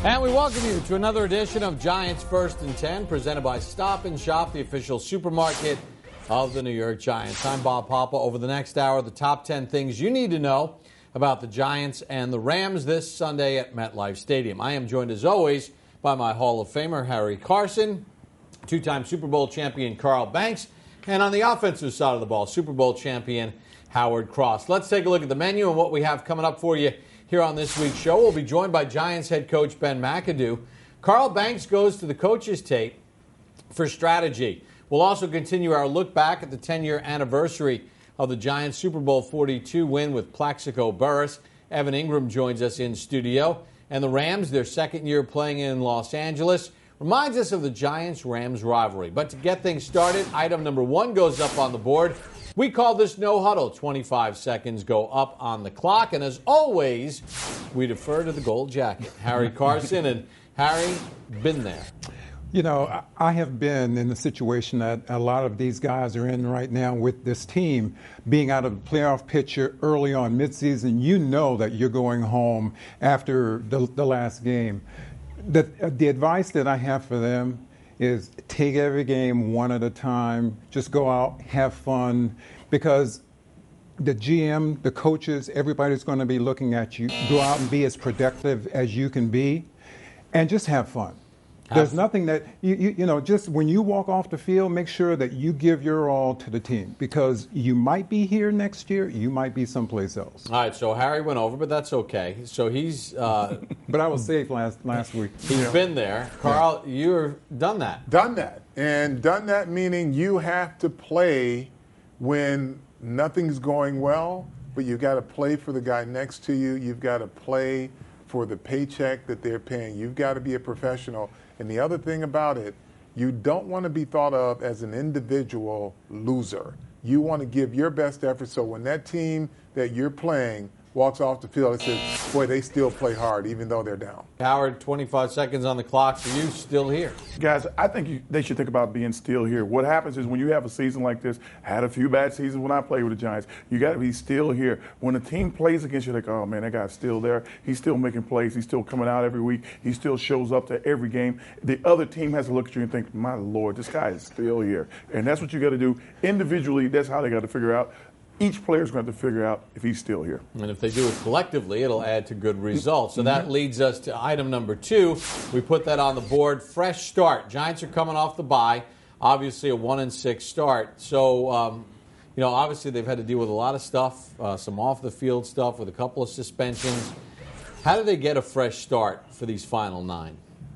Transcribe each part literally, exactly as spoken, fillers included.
And we welcome you to another edition of Giants First and ten, presented by Stop and Shop, the official supermarket of the New York Giants. I'm Bob Papa. Over the next hour, the top ten things you need to know about the Giants and the Rams this Sunday at MetLife Stadium. I am joined, as always, by my Hall of Famer, Harry Carson, two-time Super Bowl champion Carl Banks, and on the offensive side of the ball, Super Bowl champion Howard Cross. Let's take a look at the menu and what we have coming up for you here on this week's show. We'll be joined by Giants head coach Ben McAdoo. Carl Banks goes to the coach's tape for strategy. We'll also continue our look back at the ten-year anniversary of the Giants' Super Bowl forty-two win with Plaxico Burress. Evan Ingram joins us in studio. And the Rams, their second year playing in Los Angeles, reminds us of the Giants-Rams rivalry. But to get things started, item number one goes up on the board. We call this No Huddle. twenty-five seconds go up on the clock. And as always, we defer to the gold jacket, Harry Carson. And Harry, been there. You know, I have been in the situation that a lot of these guys are in right now with this team being out of the playoff picture early on midseason. You know that you're going home after the, the last game. The, the advice that I have for them is take every game one at a time. Just go out, have fun, because the G M, the coaches, everybody's going to be looking at you. Go out and be as productive as you can be, and just have fun. There's nothing that, you, you you know, just when you walk off the field, make sure that you give your all to the team, because you might be here next year, you might be someplace else. All right, so Harry went over, but that's okay. So he's... Uh, but I was safe last last week. He's yeah. been there. Carl, yeah. you've done that. Done that. And done that meaning you have to play when nothing's going well, but you've got to play for the guy next to you. You've got to play for the paycheck that they're paying. You've got to be a professional. And the other thing about it, you don't want to be thought of as an individual loser. You want to give your best effort, so when that team that you're playing walks off the field, it says, boy, they still play hard even though they're down. Howard, twenty-five seconds on the clock for you, still here. Guys, I think you, they should think about being still here. What happens is when you have a season like this, had a few bad seasons when I played with the Giants, you got to be still here. When a team plays against you, like, oh, man, that guy's still there. He's still making plays. He's still coming out every week. He still shows up to every game. The other team has to look at you and think, my Lord, this guy is still here. And that's what you got to do. Individually, that's how they got to figure out. Each player's going to have to figure out if he's still here. And if they do it collectively, it'll add to good results. So that leads us to item number two. We put that on the board. Fresh start. Giants are coming off the bye. Obviously a one and six start. So, um, you know, obviously they've had to deal with a lot of stuff, uh, some off-the-field stuff with a couple of suspensions. How do they get a fresh start for these final nine?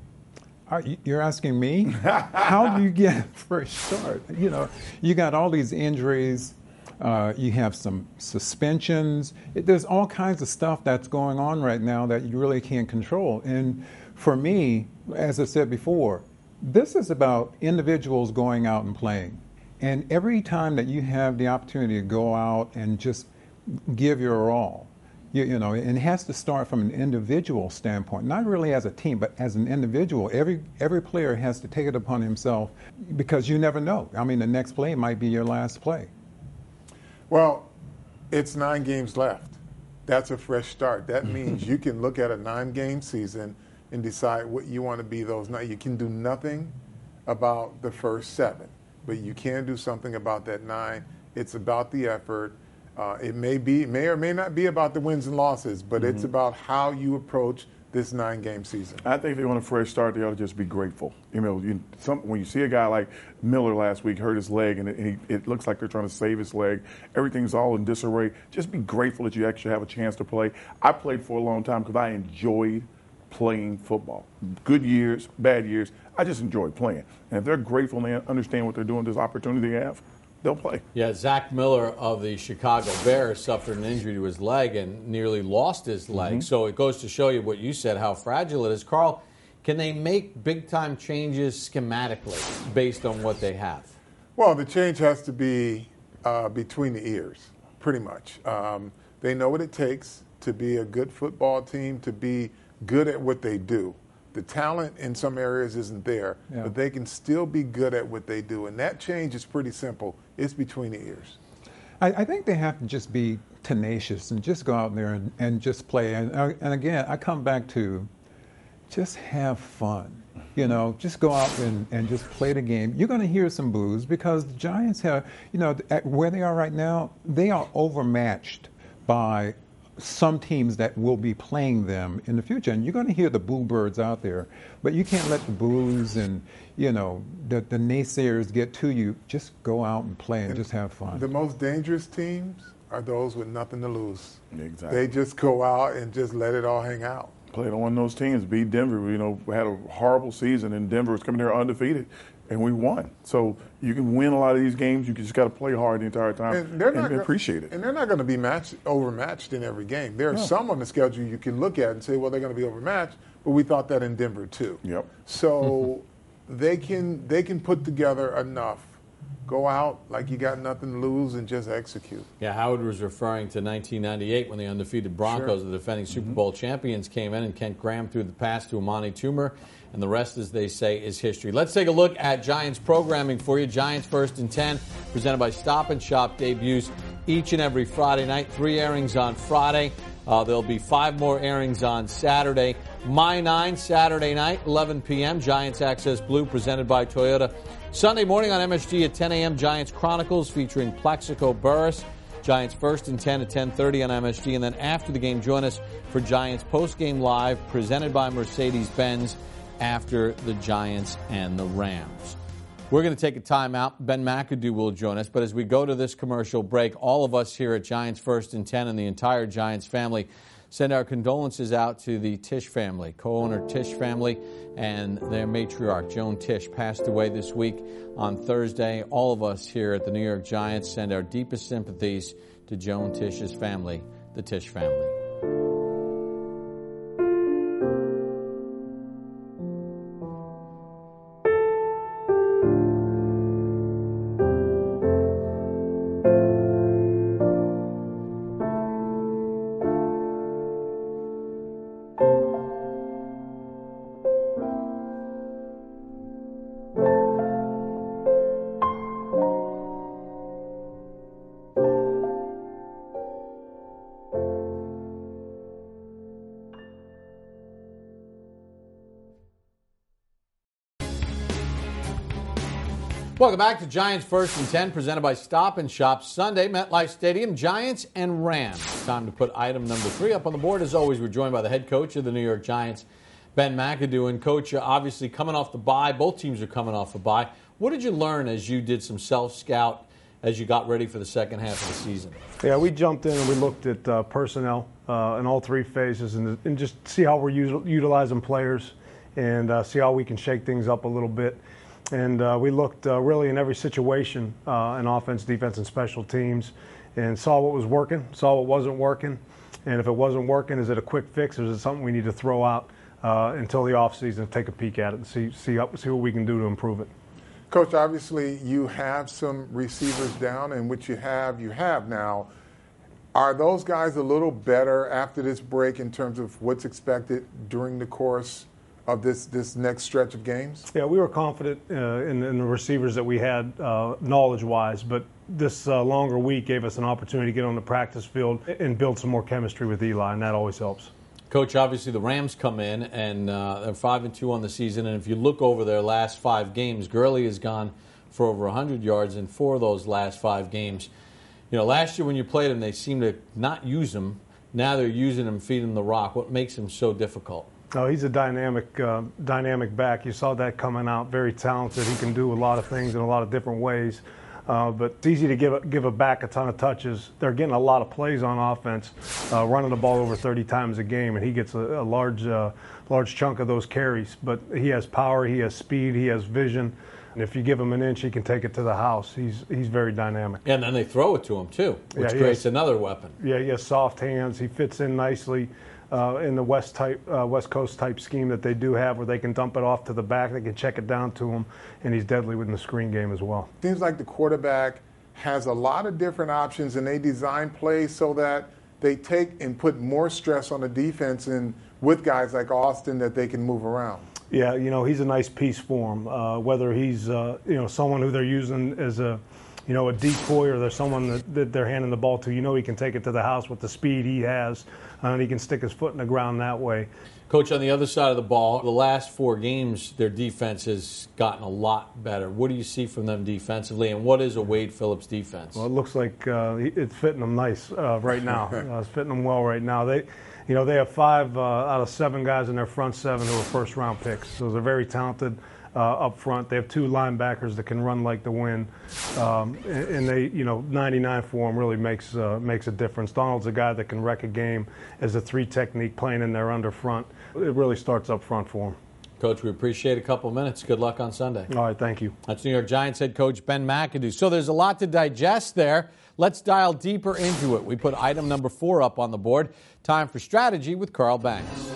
Are you, you're asking me? How do you get a fresh start? You know, you got all these injuries. Uh, you have some suspensions. It, there's all kinds of stuff that's going on right now that you really can't control. And for me, as I said before, this is about individuals going out and playing. And every time that you have the opportunity to go out and just give your all, you, you know, and it has to start from an individual standpoint, not really as a team, but as an individual. Every every player has to take it upon himself, because you never know. I mean, the next play might be your last play. Well, it's nine games left. That's a fresh start. That means you can look at a nine-game season and decide what you want to be those nine. You can do nothing about the first seven, but you can do something about that nine. It's about the effort. Uh, it may be, may or may not be about the wins and losses, but mm-hmm. it's about how you approach this nine-game season. I think if they want a fresh start, they ought to just be grateful. You know, you, some, when you see a guy like Miller last week hurt his leg, and, it, and he, it looks like they're trying to save his leg, everything's all in disarray. Just be grateful that you actually have a chance to play. I played for a long time because I enjoyed playing football. Good years, bad years, I just enjoyed playing. And if they're grateful and they understand what they're doing, this opportunity they have, they'll play. Yeah, Zach Miller of the Chicago Bears suffered an injury to his leg and nearly lost his leg. Mm-hmm. So it goes to show you what you said, how fragile it is. Carl, can they make big-time changes schematically based on what they have? Well, the change has to be uh, between the ears, pretty much. Um, they know what it takes to be a good football team, to be good at what they do. The talent in some areas isn't there, yeah. but they can still be good at what they do. And that change is pretty simple. It's between the ears. I, I think they have to just be tenacious and just go out there and, and just play. And, uh, and again, I come back to, just have fun. You know, just go out and, and just play the game. You're going to hear some boos because the Giants have, you know, at where they are right now, they are overmatched by some teams that will be playing them in the future. And you're going to hear the boo birds out there, but you can't let the boos and, you know, the, the naysayers get to you. Just go out and play and, and just have fun. The most dangerous teams are those with nothing to lose. Exactly. They just go out and just let it all hang out. Played on one of those teams, beat Denver. You know, we had a horrible season, and Denver was coming here undefeated, and we won. So you can win a lot of these games. You just got to play hard the entire time and, they're not and go- appreciate it. And they're not going to be matched, overmatched in every game. There are No. some on the schedule you can look at and say, well, they're going to be overmatched, but we thought that in Denver too. Yep. So they can they can put together enough. Go out like you got nothing to lose and just execute. Yeah, Howard was referring to nineteen ninety-eight when the undefeated Broncos, Sure. the defending Super Mm-hmm. Bowl champions, came in, and Kent Graham threw the pass to Amani Toomer, and the rest, as they say, is history. Let's take a look at Giants programming for you. Giants First and ten, presented by Stop and Shop, debuts each and every Friday night. Three airings on Friday. Uh, there'll be five more airings on Saturday. My nine, Saturday night, eleven p.m., Giants Access Blue, presented by Toyota. Sunday morning on M S G at ten a.m., Giants Chronicles featuring Plaxico Burress. Giants First and ten at ten thirty on M S G. And then after the game, join us for Giants Postgame Live, presented by Mercedes-Benz, after the Giants and the Rams. We're going to take a timeout. Ben McAdoo will join us. But as we go to this commercial break, all of us here at Giants First and ten and the entire Giants family send our condolences out to the Tisch family, co-owner Tisch family, and their matriarch, Joan Tisch, passed away this week on Thursday. All of us here at the New York Giants send our deepest sympathies to Joan Tisch's family, the Tisch family. Welcome back to Giants First and ten, presented by Stop and Shop. Sunday, MetLife Stadium, Giants and Rams. Time to put item number three up on the board. As always, we're joined by the head coach of the New York Giants, Ben McAdoo. And, Coach, obviously coming off the bye. Both teams are coming off the bye. What did you learn as you did some self-scout as you got ready for the second half of the season? Yeah, we jumped in and we looked at uh, personnel uh, in all three phases and, and just see how we're util- utilizing players and uh, see how we can shake things up a little bit. And uh, we looked uh, really in every situation uh, in offense, defense, and special teams and saw what was working, saw what wasn't working. And if it wasn't working, is it a quick fix or is it something we need to throw out uh, until the offseason, take a peek at it and see, see, up, see what we can do to improve it? Coach, obviously you have some receivers down, and what you have, you have now. Are those guys a little better after this break in terms of what's expected during the course of this, this next stretch of games? Yeah, we were confident uh, in, in the receivers that we had uh, knowledge-wise, but this uh, longer week gave us an opportunity to get on the practice field and build some more chemistry with Eli, and that always helps. Coach, obviously the Rams come in, and uh, they're five and two on the season, and if you look over their last five games, Gurley has gone for over one hundred yards in four of those last five games. You know, last year when you played him, they seemed to not use him. Now they're using him, feeding him the rock. What makes him so difficult? Oh, he's a dynamic, uh, dynamic back. You saw that coming out. Very talented. He can do a lot of things in a lot of different ways. Uh, but it's easy to give a, give a back a ton of touches. They're getting a lot of plays on offense, uh, running the ball over thirty times a game, and he gets a, a large, uh, large chunk of those carries. But he has power, he has speed, he has vision, and if you give him an inch, he can take it to the house. He's he's very dynamic. And then they throw it to him too, which Yeah, creates has, another weapon. Yeah, he has soft hands. He fits in nicely. Uh, in the West type, uh, West Coast type scheme that they do have, where they can dump it off to the back, they can check it down to him, and he's deadly within the screen game as well. Seems like the quarterback has a lot of different options, and they design plays so that they take and put more stress on the defense, and with guys like Austin that they can move around. Yeah, you know, he's a nice piece for him. Uh, whether he's uh, you know someone who they're using as a you know, a decoy or there's someone that, that they're handing the ball to, you know he can take it to the house with the speed he has, and he can stick his foot in the ground that way. Coach, on the other side of the ball, the last four games, their defense has gotten a lot better. What do you see from them defensively, and what is a Wade Phillips defense? Well, it looks like uh, it's fitting them nice uh, right now. uh, it's fitting them well right now. They, you know, they have five uh, out of seven guys in their front seven who are first-round picks, so they're very talented uh, up front. They have two linebackers that can run like the wind, um, and, and they, you know, ninety-nine for them really makes uh, makes a difference. Donald's a guy that can wreck a game as a three technique playing in their under front. It really starts up front for him. Coach, we appreciate a couple of minutes. Good luck on Sunday. All right, thank you. That's New York Giants head coach Ben McAdoo. So there's a lot to digest there. Let's dial deeper into it. We put item number four up on the board. Time for strategy with Carl Banks.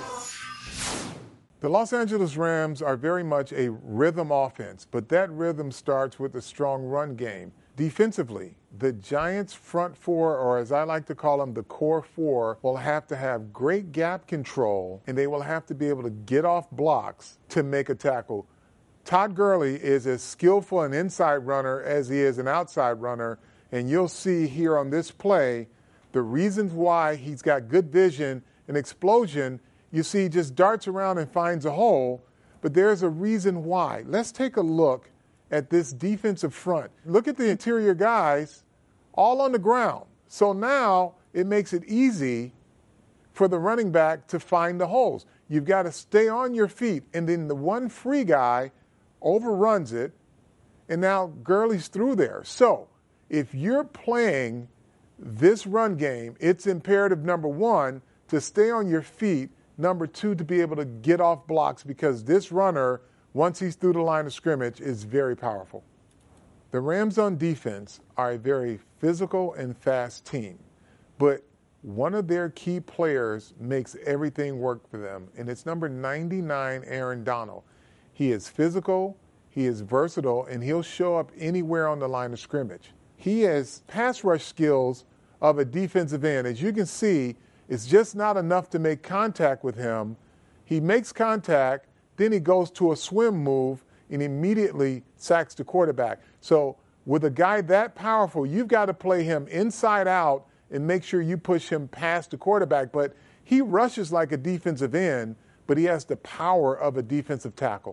The Los Angeles Rams are very much a rhythm offense, but that rhythm starts with a strong run game. Defensively, the Giants' front four, or as I like to call them, the core four, will have to have great gap control, and they will have to be able to get off blocks to make a tackle. Todd Gurley is as skillful an inside runner as he is an outside runner, and you'll see here on this play the reasons why he's got good vision and explosion. You see, he just darts around and finds a hole, but there's a reason why. Let's take a look at this defensive front. Look at the interior guys all on the ground. So now it makes it easy for the running back to find the holes. You've got to stay on your feet, and then the one free guy overruns it, and now Gurley's through there. So if you're playing this run game, it's imperative, number one, to stay on your feet, number two, to be able to get off blocks, because this runner, once he's through the line of scrimmage, is very powerful. The Rams on defense are a very physical and fast team, but one of their key players makes everything work for them, and it's number ninety-nine, Aaron Donald. He is physical, he is versatile, and he'll show up anywhere on the line of scrimmage. He has pass rush skills of a defensive end. As you can see, it's just not enough to make contact with him. He makes contact, then he goes to a swim move and immediately sacks the quarterback. So with a guy that powerful, you've got to play him inside out and make sure you push him past the quarterback. But he rushes like a defensive end, but he has the power of a defensive tackle.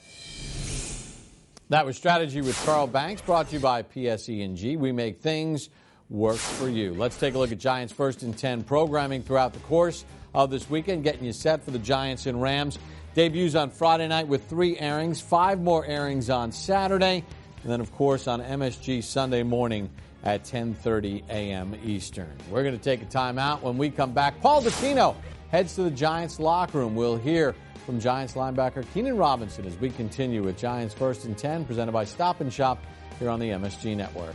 That was Strategy with Carl Banks, brought to you by P S E and G. We make things work for you. Let's take a look at Giants First and ten programming throughout the course of this weekend, getting you set for the Giants and Rams. Debuts on Friday night with three airings, five more airings on Saturday, and then, of course, on M S G Sunday morning at ten thirty a.m. Eastern. We're going to take a timeout. When we come back, Paul Dottino heads to the Giants locker room. We'll hear from Giants linebacker Keenan Robinson as we continue with Giants First and ten, presented by Stop and Shop here on the M S G Networks.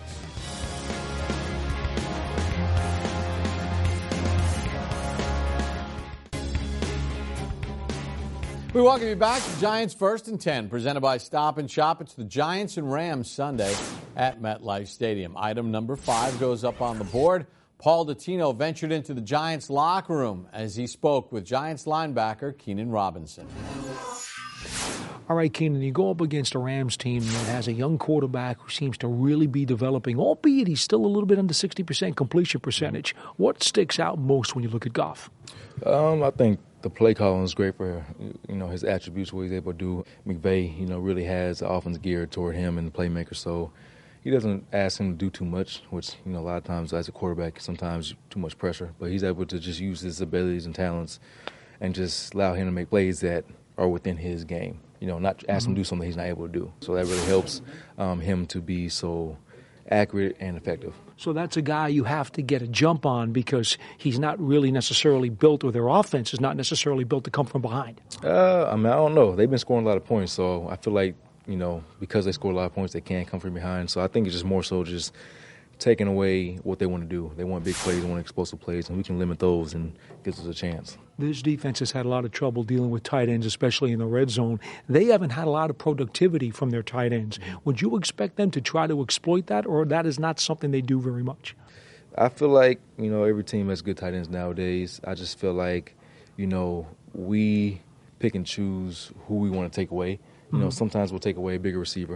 We welcome you back to Giants First and ten, presented by Stop and Shop. It's the Giants and Rams Sunday at MetLife Stadium. Item number five goes up on the board. Paul Dottino ventured into the Giants locker room as he spoke with Giants linebacker Keenan Robinson. All right, Keenan, you go up against a Rams team that has a young quarterback who seems to really be developing, albeit he's still a little bit under sixty percent completion percentage. What sticks out most when you look at Goff? Um, I think the play calling is great for, you know, his attributes, what he's able to do. McVay, you know, really has the offense geared toward him and the playmaker, so he doesn't ask him to do too much, which, you know, a lot of times as a quarterback, sometimes too much pressure. But he's able to just use his abilities and talents and just allow him to make plays that are within his game. You know, not ask him to do something he's not able to do. So that really helps um, him to be so accurate and effective. So that's a guy you have to get a jump on because he's not really necessarily built, or their offense is not necessarily built to come from behind. Uh, I mean, I don't know. They've been scoring a lot of points, so I feel like, you know, because they score a lot of points, they can come from behind. So I think it's just more so just taking away what they want to do. They want big plays, they want explosive plays, and we can limit those and gives us a chance. This defense has had a lot of trouble dealing with tight ends, especially in the red zone. They haven't had a lot of productivity from their tight ends. Would you expect them to try to exploit that, or that is not something they do very much? I feel like, you know, every team has good tight ends nowadays. I just feel like, you know, we pick and choose who we want to take away. You know, sometimes we'll take away a bigger receiver.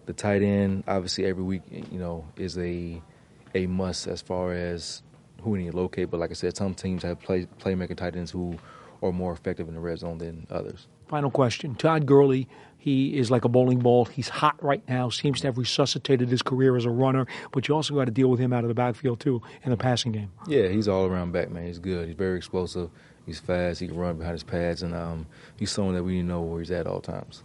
the tight end, obviously, every week, you know, is a a must as far as who we need to locate. But like I said, some teams have play, playmaker tight ends who are more effective in the red zone than others. Final question. Todd Gurley, he is like a bowling ball. He's hot right now, seems to have resuscitated his career as a runner, but you also got to deal with him out of the backfield, too, in the passing game. Yeah, he's all around back, man. He's good. He's very explosive. He's fast. He can run behind his pads, and um, he's someone that we know where he's at all times.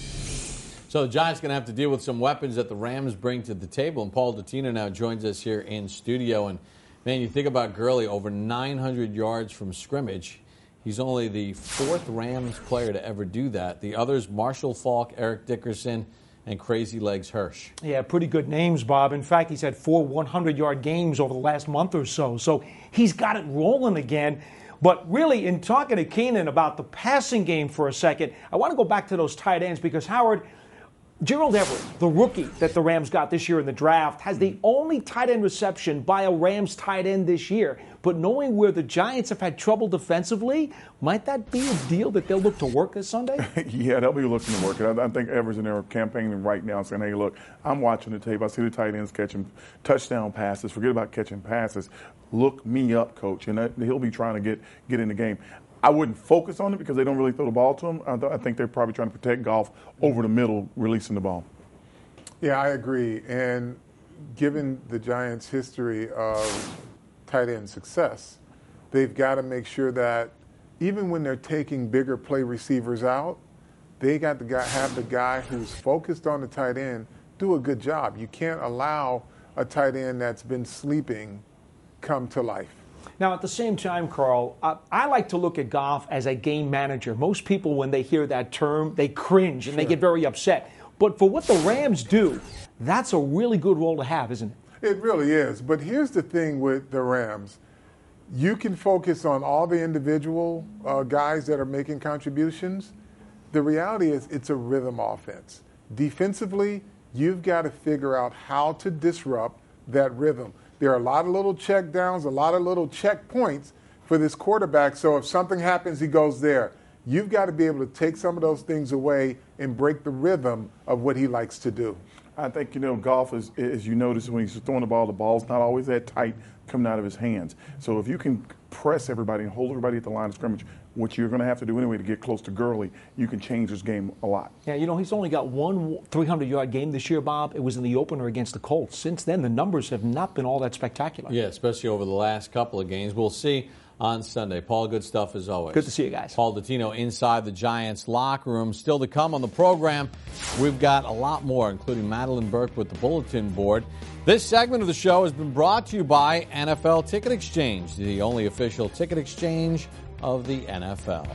So the Giants going to have to deal with some weapons that the Rams bring to the table, and Paul Dottino now joins us here in studio. And, man, you think about Gurley, over nine hundred yards from scrimmage. He's only the fourth Rams player to ever do that. The others, Marshall Faulk, Eric Dickerson, and Crazy Legs Hirsch. Yeah, pretty good names, Bob. In fact, he's had four hundred-yard games over the last month or so. So he's got it rolling again. But really, in talking to Keenan about the passing game for a second, I want to go back to those tight ends because, Howard, Gerald Everett, the rookie that the Rams got this year in the draft, has the only tight end reception by a Rams tight end this year. But knowing where the Giants have had trouble defensively, might that be a deal that they'll look to work this Sunday? Yeah, they'll be looking to work it. I, I think Everett's in there campaigning right now saying, hey, look, I'm watching the tape. I see the tight ends catching touchdown passes. Forget about catching passes. Look me up, coach. And that, he'll be trying to get, get in the game. I wouldn't focus on it because they don't really throw the ball to him. I, th- I think they're probably trying to protect Goff over the middle, releasing the ball. Yeah, I agree. And given the Giants' history of tight end success, they've got to make sure that even when they're taking bigger play receivers out, they got to guy, have the guy who's focused on the tight end do a good job. You can't allow a tight end that's been sleeping come to life. Now, at the same time, Carl, uh, I like to look at Goff as a game manager. Most people, when they hear that term, they cringe and sure. they get very upset. But for what the Rams do, that's a really good role to have, isn't it? It really is. But here's the thing with the Rams. You can focus on all the individual uh, guys that are making contributions. The reality is it's a rhythm offense. Defensively, you've got to figure out how to disrupt that rhythm. There are a lot of little check downs, a lot of little checkpoints for this quarterback. So if something happens, he goes there. You've got to be able to take some of those things away and break the rhythm of what he likes to do. I think, you know, Goff, is, as you notice, when he's throwing the ball, the ball's not always that tight coming out of his hands. So if you can press everybody and hold everybody at the line of scrimmage, which you're going to have to do anyway to get close to Gurley, you can change his game a lot. Yeah, you know, he's only got one three hundred-yard game this year, Bob. It was in the opener against the Colts. Since then, the numbers have not been all that spectacular. Yeah, especially over the last couple of games. We'll see on Sunday. Paul, good stuff as always. Good to see you guys. Paul Dottino inside the Giants locker room. Still to come on the program, we've got a lot more, including Madeline Burke with the bulletin board. This segment of the show has been brought to you by N F L Ticket Exchange, the only official ticket exchange of the N F L.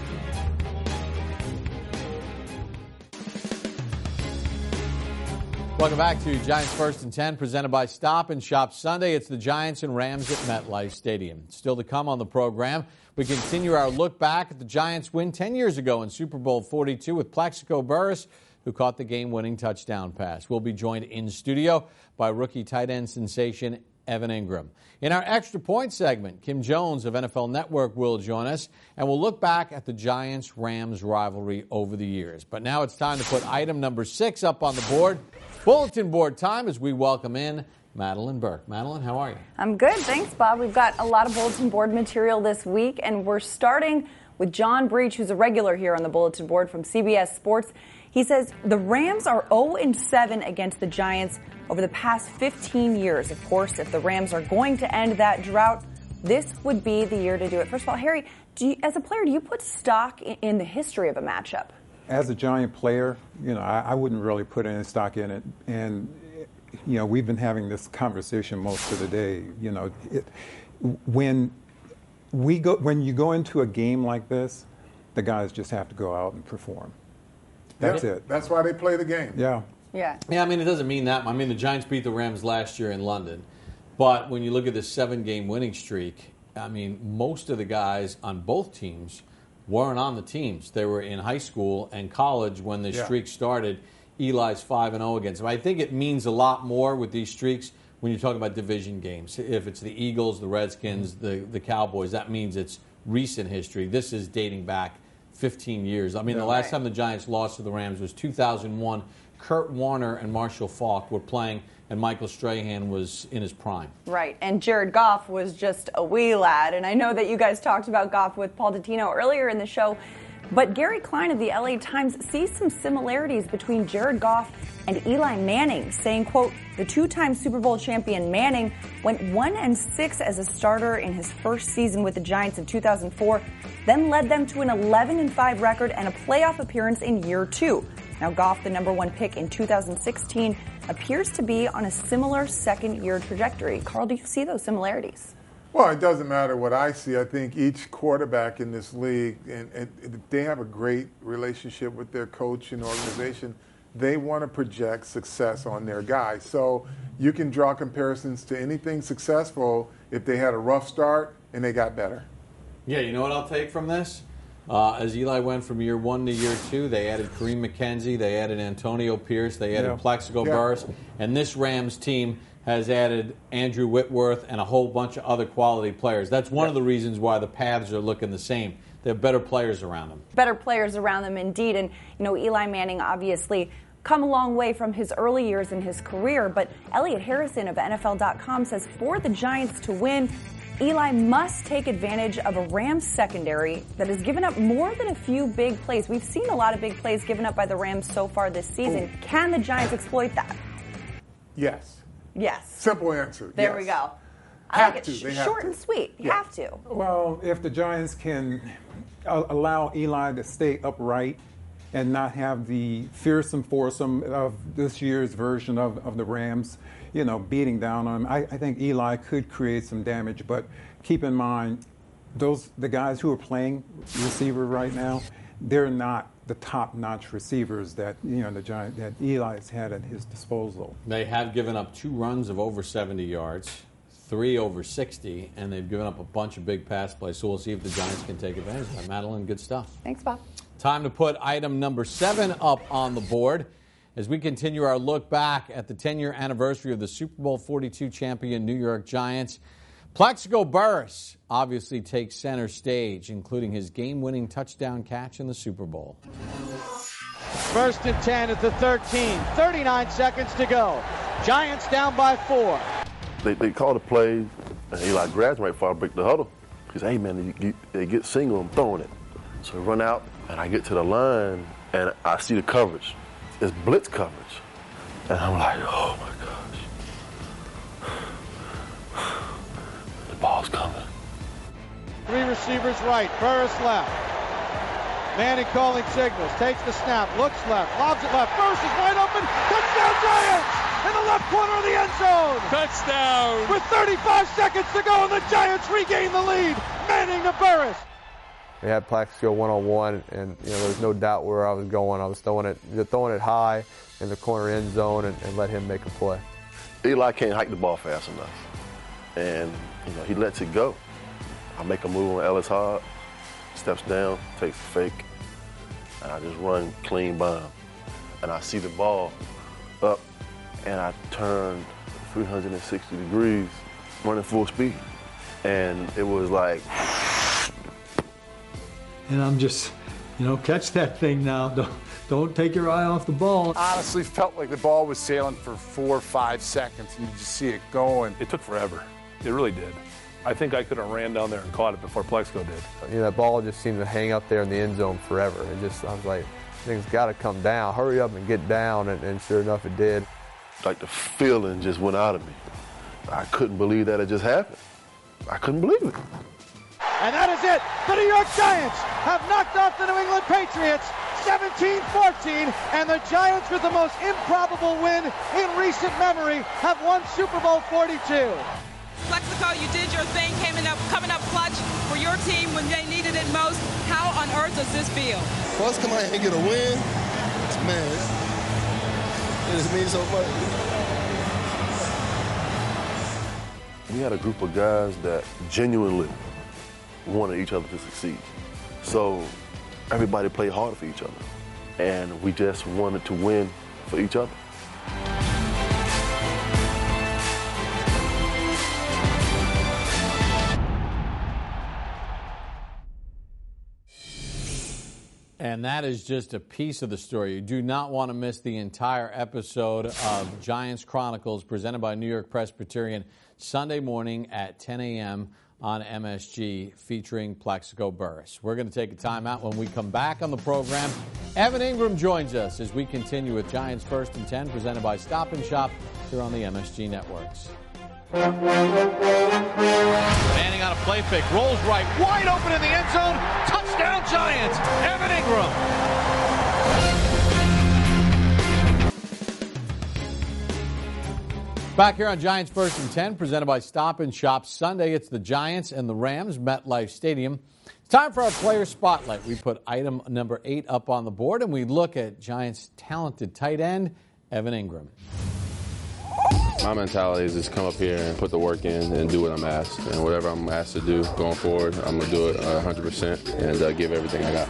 Welcome back to Giants First and ten, presented by Stop and Shop Sunday. It's the Giants and Rams at MetLife Stadium. Still to come on the program, we continue our look back at the Giants' win ten years ago in Super Bowl forty-two with Plaxico Burress, who caught the game-winning touchdown pass. We'll be joined in studio by rookie tight end sensation Evan Ingram. In our Extra Point segment, Kim Jones of N F L Network will join us, and we'll look back at the Giants-Rams rivalry over the years. But now it's time to put item number six up on the board. Bulletin board time as we welcome in Madeline Burke. Madeline, how are you? I'm good. Thanks, Bob. We've got a lot of bulletin board material this week, and we're starting with John Breach, who's a regular here on the bulletin board from C B S Sports. He says the Rams are oh and seven against the Giants over the past fifteen years. Of course, if the Rams are going to end that drought, this would be the year to do it. First of all, Harry, do you, as a player, do you put stock in, in the history of a matchup? As a Giant player, you know, I, I wouldn't really put any stock in it. And, you know, we've been having this conversation most of the day. You know, it, when we go, when you go into a game like this, the guys just have to go out and perform. That's yep. it. That's why they play the game. Yeah. Yeah. Yeah, I mean, it doesn't mean that. I mean, the Giants beat the Rams last year in London. But when you look at this seven-game winning streak, I mean, most of the guys on both teams weren't on the teams. They were in high school and college when the yeah. streak started. Eli's five and oh against them. I think it means a lot more with these streaks when you're talking about division games. If it's the Eagles, the Redskins, the, the Cowboys, that means it's recent history. This is dating back fifteen years. I mean, the last time the Giants lost to the Rams was two thousand one. Kurt Warner and Marshall Faulk were playing and Michael Strahan was in his prime. Right, and Jared Goff was just a wee lad. And I know that you guys talked about Goff with Paul Dottino earlier in the show, but Gary Klein of the L A Times sees some similarities between Jared Goff and Eli Manning, saying, quote, the two-time Super Bowl champion Manning went one and six as a starter in his first season with the Giants in two thousand four, then led them to an eleven and five record and a playoff appearance in year two. Now Goff, the number one pick in two thousand sixteen, appears to be on a similar second-year trajectory. Carl, do you see those similarities? Well, it doesn't matter what I see. I think each quarterback in this league, and, and they have a great relationship with their coach and organization. They want to project success on their guys. So you can draw comparisons to anything successful if they had a rough start and they got better. Yeah, you know what I'll take from this? Uh, as Eli went from year one to year two, they added Kareem McKenzie, they added Antonio Pierce, they added yeah. Plaxico Yeah. Burress, and this Rams team has added Andrew Whitworth and a whole bunch of other quality players. That's one yeah. of the reasons why the paths are looking the same. They have better players around them. Better players around them, indeed. And, you know, Eli Manning obviously come a long way from his early years in his career, but Elliot Harrison of N F L dot com says for the Giants to win, Eli must take advantage of a Rams secondary that has given up more than a few big plays. We've seen a lot of big plays given up by the Rams so far this season. Ooh. Can the Giants exploit that? Yes. Yes. Simple answer. There yes. we go. I Have like it. to. They Short have and to. sweet. You Yeah. have to. Well, if the Giants can uh, allow Eli to stay upright and not have the fearsome foursome of this year's version of, of the Rams, you know, beating down on him, I, I think Eli could create some damage. But keep in mind, those the guys who are playing receiver right now, they're not the top-notch receivers that you know the Giant that Eli's had at his disposal. They have given up two runs of over seventy yards, three over sixty, and they've given up a bunch of big pass plays. So we'll see if the Giants can take advantage of that. Madeline, good stuff. Thanks, Bob. Time to put item number seven up on the board as we continue our look back at the ten-year anniversary of the Super Bowl forty-two champion New York Giants. Plaxico Burress obviously takes center stage, including his game-winning touchdown catch in the Super Bowl. First and ten at the thirteen. thirty-nine seconds to go. Giants down by four. They, they call the play, and Eli grabs me right before I break the huddle. He says, hey, man, they get, they get single, I'm throwing it. So I run out, and I get to the line, and I see the coverage. It's blitz coverage. And I'm like, oh, my gosh. The ball's coming. Three receivers right, Burress left. Manning calling signals, takes the snap, looks left, lobs it left. Burress is wide open. Touchdown Giants! In the left corner of the end zone. Touchdown. With thirty-five seconds to go, and the Giants regain the lead. Manning to Burress. We had Plaxico one-on-one, and you know there was no doubt where I was going. I was throwing it, throwing it high in the corner end zone, and, and let him make a play. Eli can't hike the ball fast enough, and you know he lets it go. I make a move on Ellis Hard, steps down, takes the fake, and I just run clean by him. And I see the ball up, and I turn three hundred sixty degrees, running full speed, and it was like. And I'm just, you know, catch that thing now. Don't, don't take your eye off the ball. Honestly, felt like the ball was sailing for four or five seconds, and you just see it going. It took forever. It really did. I think I could have ran down there and caught it before Plaxico did. You know, that ball just seemed to hang up there in the end zone forever. It just, I was like, things got to come down. Hurry up and get down, and, and sure enough, it did. Like the feeling just went out of me. I couldn't believe that it just happened. I couldn't believe it. And that is it. The New York Giants have knocked off the New England Patriots seventeen fourteen, and the Giants, with the most improbable win in recent memory, have won Super Bowl forty-two. Plaxico, you did your thing, came in up, coming up clutch for your team when they needed it most. How on earth does this feel? For us to come out and get a win, man, it just means so much. We had a group of guys that genuinely wanted each other to succeed. So everybody played hard for each other. And we just wanted to win for each other. And that is just a piece of the story. You do not want to miss the entire episode of Giants Chronicles presented by New York Presbyterian Sunday morning at ten a.m. on M S G featuring Plaxico Burress. We're going to take a time out. When we come back on the program, Evan Ingram joins us as we continue with Giants First and ten presented by Stop and Shop here on the M S G networks. Manning on a play fake, rolls right, wide open in the end zone. Touchdown Giants, Evan Ingram. Back here on Giants First and ten, presented by Stop and Shop. Sunday, it's the Giants and the Rams, MetLife Stadium. It's time for our player spotlight. We put item number eight up on the board, and we look at Giants' talented tight end, Evan Ingram. My mentality is just come up here and put the work in and do what I'm asked. And whatever I'm asked to do going forward, I'm going to do it one hundred percent and uh, give everything I got.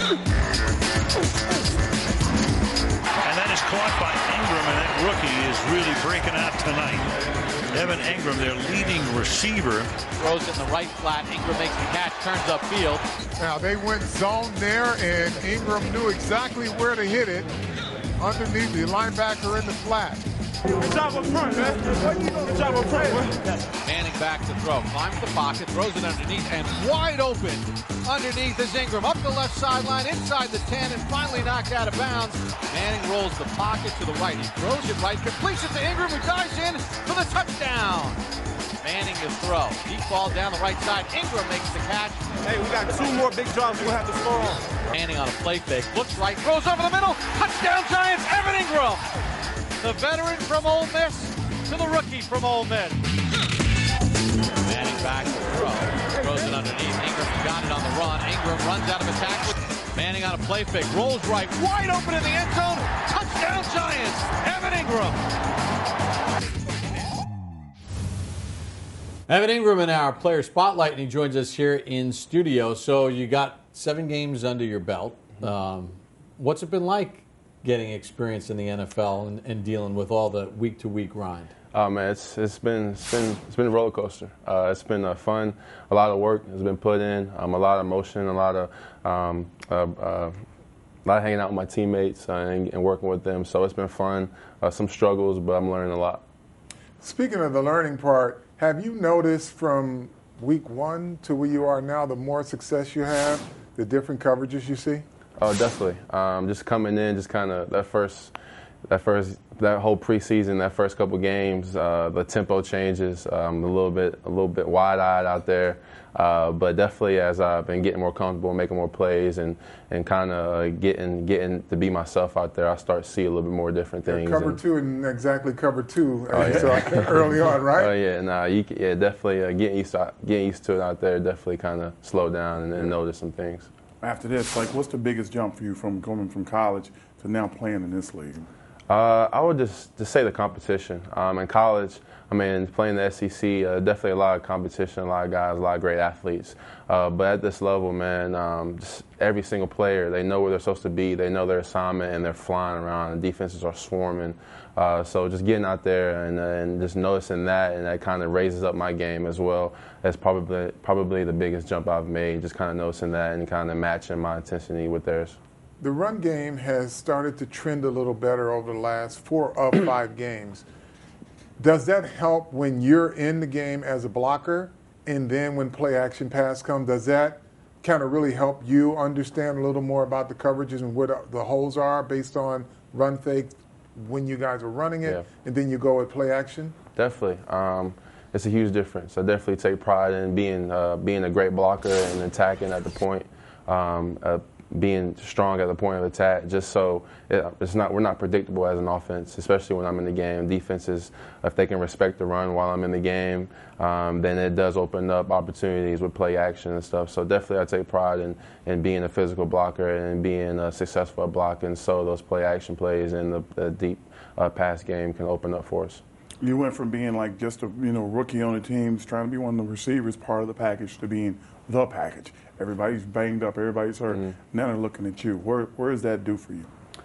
And that is caught by Ingram, and that rookie is really breaking out tonight. Evan Ingram, their leading receiver. Throws in the right flat. Ingram makes the catch, turns upfield. Now they went zone there, and Ingram knew exactly where to hit it underneath the linebacker in the flat. Good job up front, man. Good job up front. Manning back to throw. Climbs the pocket, throws it underneath, and wide open. Underneath is Ingram. Up the left sideline, inside the ten, and finally knocked out of bounds. Manning rolls the pocket to the right. He throws it right, completes it to Ingram, who dives in for the touchdown. Manning is throw. Deep ball down the right side. Ingram makes the catch. Hey, we got two more big drops we'll have to score on. Manning on a play fake. Looks right, throws over the middle. Touchdown Giants, Evan Ingram. The veteran from Ole Miss to the rookie from Ole Miss. Manning back to throw. Throws it underneath. Ingram got it on the run. Ingram runs out of attack. With Manning on a play fake. Rolls right. Wide open in the end zone. Touchdown Giants. Evan Ingram. Evan Ingram in our player spotlight, and he joins us here in studio. So you got seven games under your belt. Um, what's it been like getting experience in the N F L and, and dealing with all the week-to-week grind? Oh man, it's it's been it's been it's been a roller coaster. Uh, it's been uh, fun. A lot of work has been put in. Um, a lot of emotion. A lot of um, uh, uh, a lot of hanging out with my teammates uh, and, and working with them. So it's been fun. Uh, some struggles, but I'm learning a lot. Speaking of the learning part, have you noticed from week one to where you are now, the more success you have, the different coverages you see? Oh, definitely. Um, just coming in, just kind of that first, that first, that whole preseason, that first couple games, uh, the tempo changes, um, a little bit, a little bit wide-eyed out there. Uh, but definitely, as I've been getting more comfortable, making more plays, and and kind of getting getting to be myself out there, I start to see a little bit more different things. Yeah, cover and, two and exactly cover two, oh, yeah. so early on, right? Oh yeah, nah, you, yeah, definitely uh, getting used to getting used to it out there. Definitely kind of slow down and, and notice some things. After this, like, what's the biggest jump for you from going from college to now playing in this league? Uh, I would just, just say the competition. Um, in college, I mean, playing the S E C, uh, definitely a lot of competition, a lot of guys, a lot of great athletes. Uh, but at this level, man, um, just every single player, they know where they're supposed to be, they know their assignment, and they're flying around, and defenses are swarming. Uh, so just getting out there and, uh, and just noticing that, and that kind of raises up my game as well. That's probably probably the biggest jump I've made, just kind of noticing that and kind of matching my intensity with theirs. The run game has started to trend a little better over the last four of five games. Does that help when you're in the game as a blocker, and then when play action pass comes, does that kind of really help you understand a little more about the coverages and what the holes are based on run fake when you guys are running it, yeah. and then you go with play action? Definitely. Um, it's a huge difference. I definitely take pride in being uh, being a great blocker and attacking at the point, um, uh, being strong at the point of attack. Just so it, it's not we're not predictable as an offense, especially when I'm in the game. Defenses, if they can respect the run while I'm in the game, um, then it does open up opportunities with play action and stuff. So definitely, I take pride in, in being a physical blocker and being uh, successful at blocking. So those play action plays and the, the deep uh, pass game can open up for us. You went from being like just a you know rookie on the teams, trying to be one of the receivers, part of the package, to being the package. Everybody's banged up, everybody's hurt. Mm-hmm. Now they're looking at you. Where where does that do for you?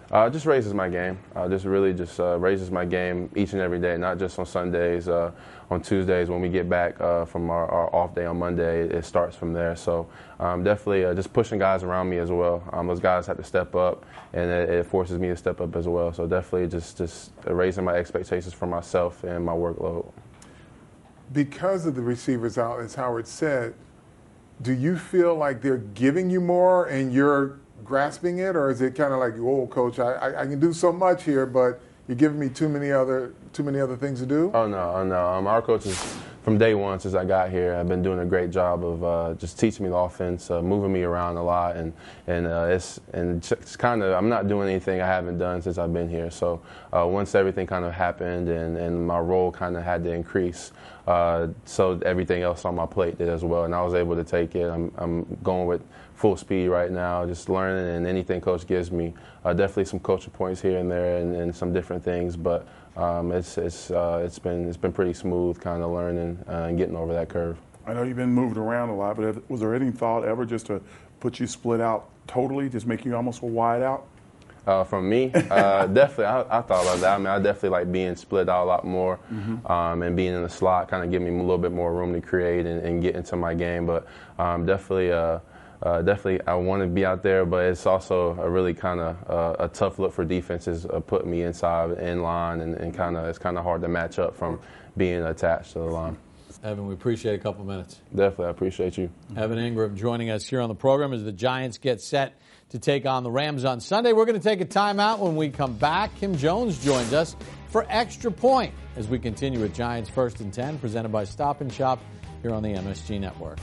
Uh, just raises my game. Uh, just really just uh, raises my game each and every day, not just on Sundays. Uh, on Tuesdays when we get back uh, from our, our off day on Monday, it starts from there. So um, definitely uh, just pushing guys around me as well. Um, those guys have to step up, and it, it forces me to step up as well. So definitely just, just raising my expectations for myself and my workload. Because of the receivers out, as Howard said, do you feel like they're giving you more and you're grasping it, or is it kind of like, oh, coach, I, I, I can do so much here, but you're giving me too many other too many other things to do? Oh, no, oh, no. Um, our coaches, from day one since I got here, have been doing a great job of uh, just teaching me the offense, uh, moving me around a lot, and and uh, it's and it's kind of I'm not doing anything I haven't done since I've been here. So uh, once everything kind of happened and, and my role kind of had to increase, uh, so everything else on my plate did as well, and I was able to take it. I'm I'm going with full speed right now, just learning, and anything coach gives me. Uh, definitely some coaching points here and there, and, and some different things, but um, it's it's uh, it's been it's been pretty smooth, kind of learning uh, and getting over that curve. I know you've been moved around a lot, but was there any thought ever just to put you split out totally, just make you almost a wide out? Uh, from me, uh, definitely, I, I thought about that. I mean, I definitely like being split out a lot more, mm-hmm. um, and being in the slot, kind of give me a little bit more room to create and, and get into my game. But um, definitely. Uh, Uh, definitely, I want to be out there, but it's also a really kind of uh, a tough look for defenses, uh, putting me inside, in line, and, and kind of it's kind of hard to match up from being attached to the line. Evan, we appreciate a couple minutes. Definitely, I appreciate you. Evan Engram joining us here on the program as the Giants get set to take on the Rams on Sunday. We're going to take a timeout. When we come back, Kim Jones joins us for Extra Point as we continue with Giants First and ten, presented by Stop and Shop here on the M S G Network.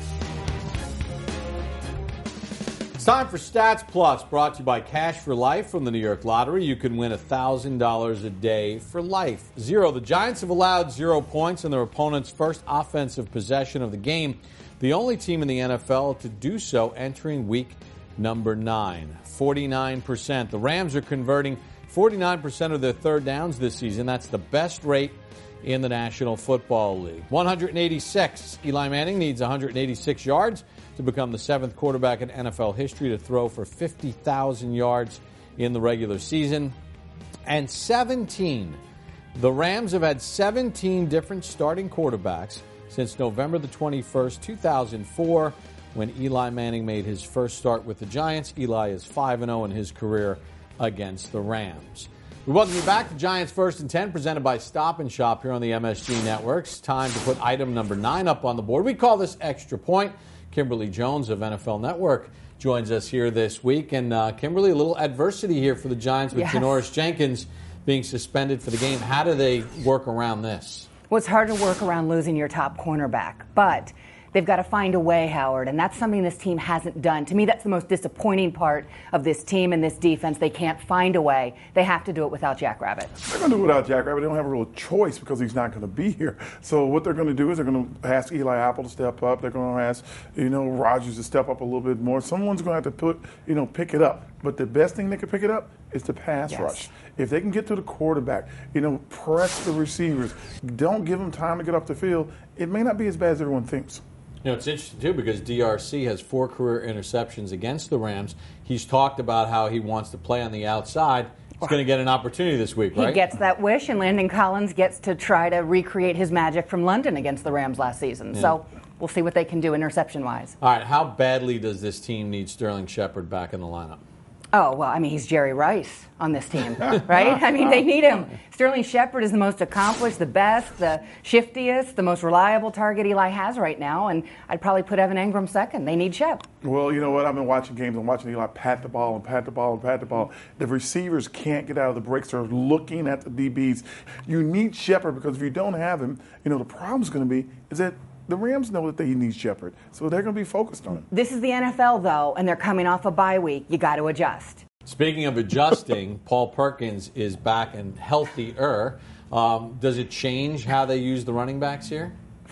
It's time for Stats Plus, brought to you by Cash for Life from the New York Lottery. You can win one thousand dollars a day for life. Zero. The Giants have allowed zero points in their opponent's first offensive possession of the game. The only team in the N F L to do so entering week number nine. forty-nine percent. The Rams are converting forty-nine percent of their third downs this season. That's the best rate in the National Football League. one hundred eighty-six. Eli Manning needs one hundred eighty-six yards to become the seventh quarterback in N F L history to throw for fifty thousand yards in the regular season. And seventeen. The Rams have had seventeen different starting quarterbacks since November the twenty-first, two thousand four, when Eli Manning made his first start with the Giants. Eli is five and oh in his career against the Rams. We welcome you back to Giants First and ten, presented by Stop and Shop here on the M S G Networks. Time to put item number nine up on the board. We call this Extra Point. Kimberly Jones of N F L Network joins us here this week. And uh, Kimberly, a little adversity here for the Giants with yes. Janoris Jenkins being suspended for the game. How do they work around this? Well, it's hard to work around losing your top cornerback, but they've got to find a way, Howard, and that's something this team hasn't done. To me, that's the most disappointing part of this team and this defense. They can't find a way. They have to do it without Jack Rabbit. They're going to do it without Jack Rabbit. They don't have a real choice because he's not going to be here. So what they're going to do is they're going to ask Eli Apple to step up. They're going to ask, you know, Rodgers to step up a little bit more. Someone's going to have to put, you know, pick it up. But the best thing they can pick it up is the pass yes. rush. If they can get to the quarterback, you know, press the receivers, don't give them time to get off the field, it may not be as bad as everyone thinks. You know, it's interesting, too, because D R C has four career interceptions against the Rams. He's talked about how he wants to play on the outside. He's going to get an opportunity this week, right? He gets that wish, and Landon Collins gets to try to recreate his magic from London against the Rams last season. Yeah. So we'll see what they can do interception-wise. All right, how badly does this team need Sterling Shepard back in the lineup? Oh, well, I mean, he's Jerry Rice on this team, right? I mean, they need him. Sterling Shepard is the most accomplished, the best, the shiftiest, the most reliable target Eli has right now, and I'd probably put Evan Engram second. They need Shep. Well, you know what? I've been watching games. I'm watching Eli pat the ball and pat the ball and pat the ball. The receivers can't get out of the breaks. They're looking at the D Bs. You need Shepard because if you don't have him, you know, the problem's going to be is that the Rams know that they need Shepard, so they're going to be focused on it. This is the N F L, though, and they're coming off a bye week. You got to adjust. Speaking of adjusting, Paul Perkins is back and healthier. Um, does it change how they use the running backs here?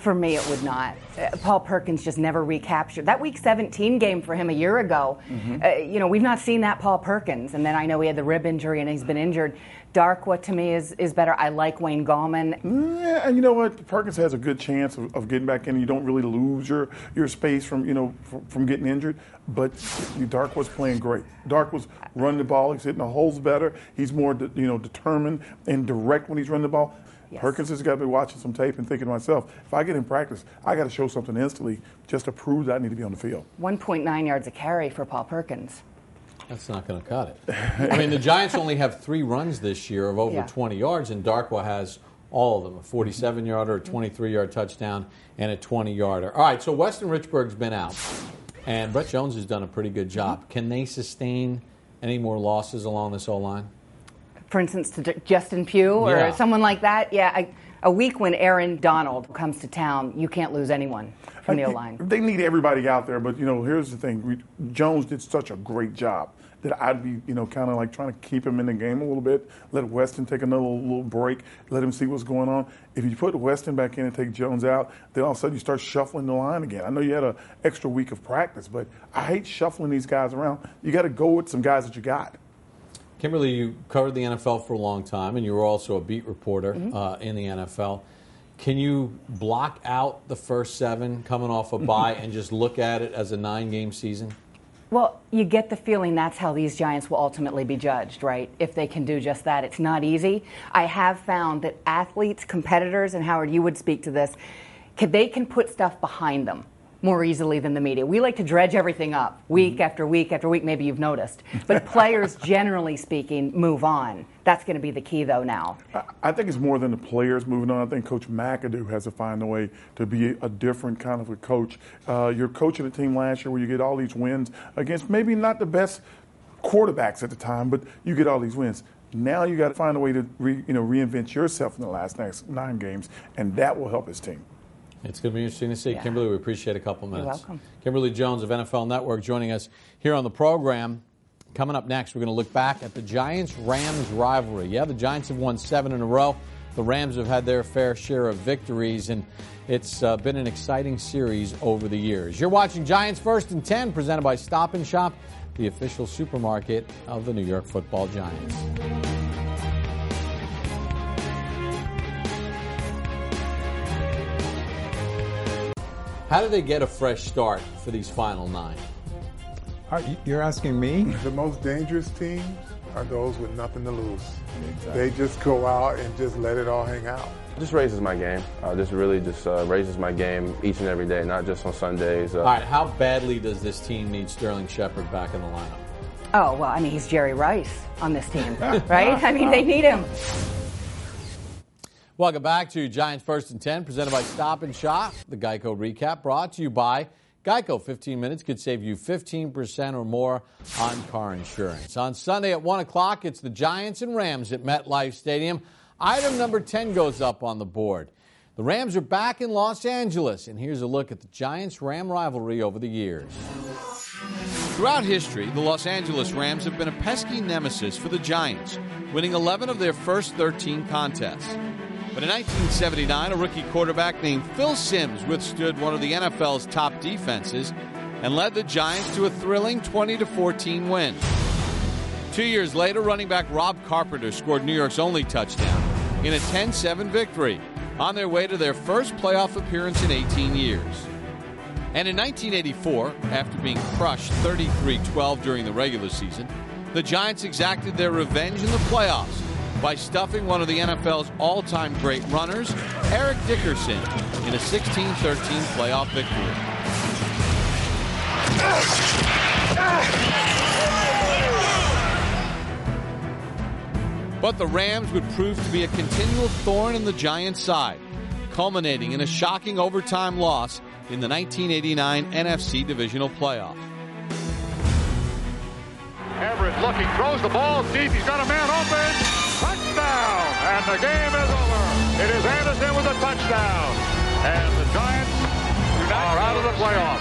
For me, it would not. Uh, Paul Perkins just never recaptured. That Week seventeen game for him a year ago, mm-hmm. uh, you know, we've not seen that Paul Perkins. And then I know he had the rib injury and he's been injured. Darkwa, to me, is, is better. I like Wayne Gallman. Yeah, and you know what? Perkins has a good chance of, of getting back in. You don't really lose your, your space from, you know, from, from getting injured. But Darkwa's playing great. Darkwa's running the ball. He's hitting the holes better. He's more, you know, determined and direct when he's running the ball. Yes. Perkins has got to be watching some tape and thinking to myself, if I get in practice, I got to show something instantly just to prove that I need to be on the field. one point nine yards a carry for Paul Perkins. That's not going to cut it. I mean, the Giants only have three runs this year of over Yeah. twenty yards, and Darkwa has all of them, a forty-seven-yarder, a twenty-three-yard touchdown, and a twenty-yarder. All right, so Weston Richburg's been out, and Brett Jones has done a pretty good job. Can they sustain any more losses along this O-line? For instance, to J- Justin Pugh or Yeah. someone like that? Yeah, I, a week when Aaron Donald comes to town, you can't lose anyone from the O-line. They need everybody out there, but, you know, here's the thing. We, Jones did such a great job that I'd be, you know, kind of like trying to keep him in the game a little bit, let Weston take another little break, let him see what's going on. If you put Weston back in and take Jones out, then all of a sudden you start shuffling the line again. I know you had an extra week of practice, but I hate shuffling these guys around. You got to go with some guys that you got. Kimberly, you covered the N F L for a long time, and you were also a beat reporter mm-hmm. uh, in the N F L. Can you block out the first seven coming off a bye and just look at it as a nine-game season? Well, you get the feeling that's how these Giants will ultimately be judged, right? If they can do just that. It's not easy. I have found that athletes, competitors, and Howard, you would speak to this, can, they can put stuff behind them more easily than the media. We like to dredge everything up week mm-hmm. after week after week, maybe you've noticed. But players, generally speaking, move on. That's going to be the key, though, now. I think it's more than the players moving on. I think Coach McAdoo has to find a way to be a different kind of a coach. Uh, you're coaching a team last year where you get all these wins against maybe not the best quarterbacks at the time, but you get all these wins. Now you got to find a way to re, you know, reinvent yourself in the last next nine games, and that will help his team. It's going to be interesting to see. Yeah. Kimberly, we appreciate a couple minutes. You're welcome. Kimberly Jones of N F L Network joining us here on the program. Coming up next, we're going to look back at the Giants-Rams rivalry. Yeah, the Giants have won seven in a row. The Rams have had their fair share of victories, and it's uh, been an exciting series over the years. You're watching Giants First and ten, presented by Stop and Shop, the official supermarket of the New York Football Giants. How do they get a fresh start for these final nine? You're asking me? The most dangerous teams are those with nothing to lose. Exactly. They just go out and just let it all hang out. Just raises my game. Uh, just really just uh, raises my game each and every day, not just on Sundays. Uh, all right, how badly does this team need Sterling Shepard back in the lineup? Oh, well, I mean, he's Jerry Rice on this team, right? I mean, they need him. Welcome back to Giants First and ten, presented by Stop and Shop. The Geico recap brought to you by Geico. fifteen minutes could save you fifteen percent or more on car insurance. On Sunday at one o'clock, it's the Giants and Rams at MetLife Stadium. Item number ten goes up on the board. The Rams are back in Los Angeles, and here's a look at the Giants-Ram rivalry over the years. Throughout history, the Los Angeles Rams have been a pesky nemesis for the Giants, winning eleven of their first thirteen contests. But in nineteen seventy-nine, a rookie quarterback named Phil Simms withstood one of the N F L's top defenses and led the Giants to a thrilling twenty to fourteen win. Two years later, running back Rob Carpenter scored New York's only touchdown in a ten seven victory, on their way to their first playoff appearance in eighteen years. And in nineteen eighty-four, after being crushed thirty-three twelve during the regular season, the Giants exacted their revenge in the playoffs by stuffing one of the N F L's all-time great runners, Eric Dickerson, in a sixteen thirteen playoff victory. But the Rams would prove to be a continual thorn in the Giants' side, culminating in a shocking overtime loss in the nineteen eighty-nine N F C Divisional Playoff. Everett looking, throws the ball deep. He's got a man open. Touchdown! And the game is over. It is Anderson with a touchdown. And the Giants are out of the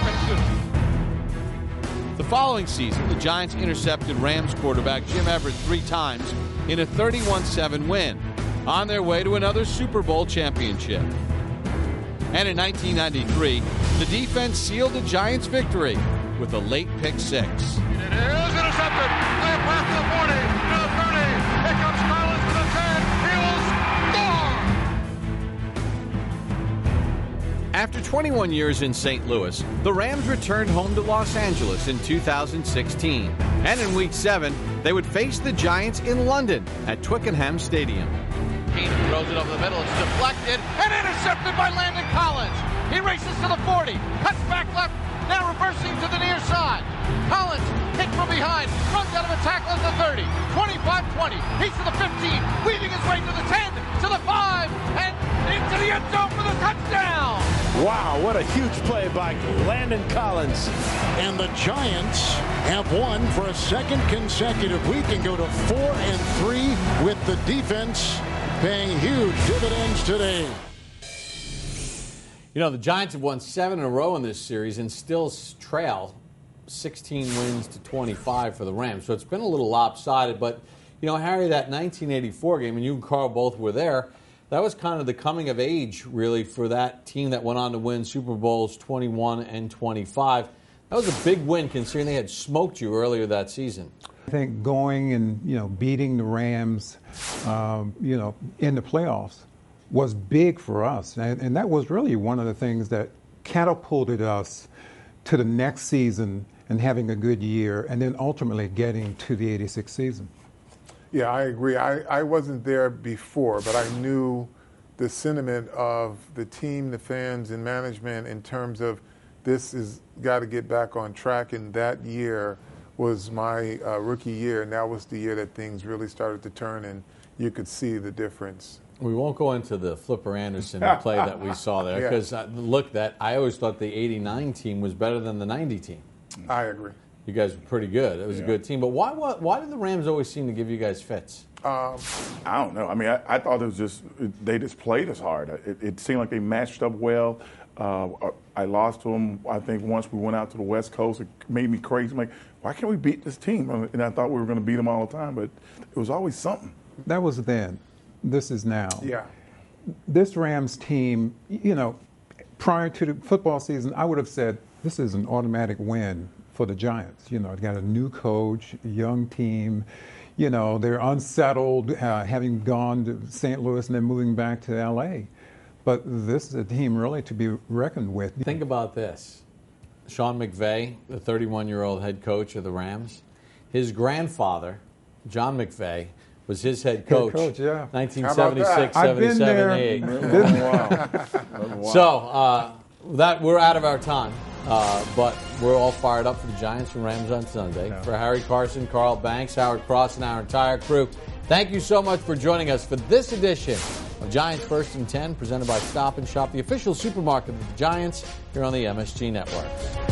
playoffs. The following season, the Giants intercepted Rams quarterback Jim Everett three times in a thirty-one seven win, on their way to another Super Bowl championship. And in nineteen ninety-three, the defense sealed the Giants' victory with a late pick six. It is intercepted. Way past the forty, to the thirty. Here comes Collins to the ten. He will score. After twenty-one years in Saint Louis, the Rams returned home to Los Angeles in two thousand sixteen. And in Week seven, they would face the Giants in London at Twickenham Stadium. Keenan throws it over the middle. It's deflected and intercepted by Landon Collins. He races to the forty, cuts back left, now reversing to the near side. Collins hit from behind, runs out of a tackle at the thirty, twenty-five twenty. He's to the fifteen, weaving his way to the ten, to the five, and into the end zone for the touchdown. Wow, what a huge play by Landon Collins. And the Giants have won for a second consecutive week and go to four and three with the defense paying huge dividends today. You know, the Giants have won seven in a row in this series and still trail sixteen wins to twenty-five for the Rams. So it's been a little lopsided. But, you know, Harry, that nineteen eighty-four game, and you and Carl both were there, that was kind of the coming of age, really, for that team that went on to win Super Bowls twenty-one and twenty-five. That was a big win considering they had smoked you earlier that season. I think going and, you know, beating the Rams, um, you know, in the playoffs was big for us. And, and that was really one of the things that catapulted us to the next season and having a good year and then ultimately getting to the eighty-six season. Yeah, I agree. I, I wasn't there before, but I knew the sentiment of the team, the fans, and management in terms of this has got to get back on track. And that year was my uh, rookie year, and that was the year that things really started to turn, and you could see the difference. We won't go into the Flipper Anderson play that we saw there because, yeah. uh, look, that I always thought the eighty-nine team was better than the ninety team. I agree. You guys were pretty good. It was yeah. a good team. But why, why why did the Rams always seem to give you guys fits? Um, I don't know. I mean, I, I thought it was just they just played us hard. It, it seemed like they matched up well. Uh, I lost to them, I think, once we went out to the West Coast. It made me crazy. I'm like, why can't we beat this team? And I thought we were going to beat them all the time, but it was always something. That was then. This is now. Yeah. This Rams team, you know, prior to the football season, I would have said this is an automatic win for the Giants. You know, they got a new coach, a young team. You know, they're unsettled, uh, having gone to Saint Louis and then moving back to L A. But this is a team really to be reckoned with. Think about this. Sean McVay, the thirty-one-year-old head coach of the Rams, his grandfather, John McVay, was his head coach, head coach yeah. nineteen seventy-six, seventy-seven, eighty-eight. Wow. So uh, that we're out of our time, uh, but we're all fired up for the Giants and Rams on Sunday. Yeah. For Harry Carson, Carl Banks, Howard Cross, and our entire crew, thank you so much for joining us for this edition of Giants First and ten, presented by Stop and Shop, the official supermarket of the Giants, here on the M S G Network.